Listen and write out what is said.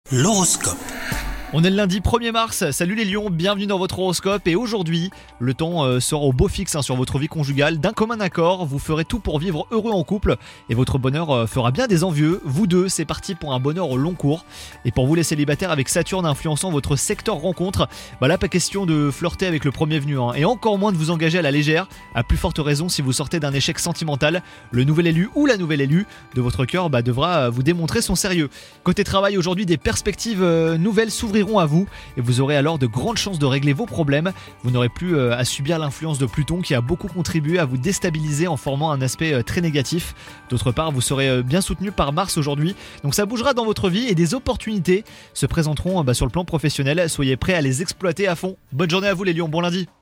L'horoscope. On est le lundi 1er mars, salut les lions, bienvenue dans votre horoscope et aujourd'hui, le temps sera au beau fixe sur votre vie conjugale. D'un commun accord, vous ferez tout pour vivre heureux en couple et votre bonheur fera bien des envieux. Vous deux, c'est parti pour un bonheur au long cours. Et pour vous les célibataires, avec Saturne influençant votre secteur rencontre, là pas question de flirter avec le premier venu et encore moins de vous engager à la légère, à plus forte raison si vous sortez d'un échec sentimental. Le nouvel élu ou la nouvelle élue de votre cœur devra vous démontrer son sérieux. Côté travail, aujourd'hui, des perspectives nouvelles s'ouvriront à vous et vous aurez alors de grandes chances de régler vos problèmes. Vous n'aurez plus à subir l'influence de Pluton qui a beaucoup contribué à vous déstabiliser en formant un aspect très négatif. D'autre part, vous serez bien soutenu par Mars aujourd'hui, donc ça bougera dans votre vie et des opportunités se présenteront sur le plan professionnel. Soyez prêts à les exploiter à fond. Bonne journée à vous les lions, bon lundi.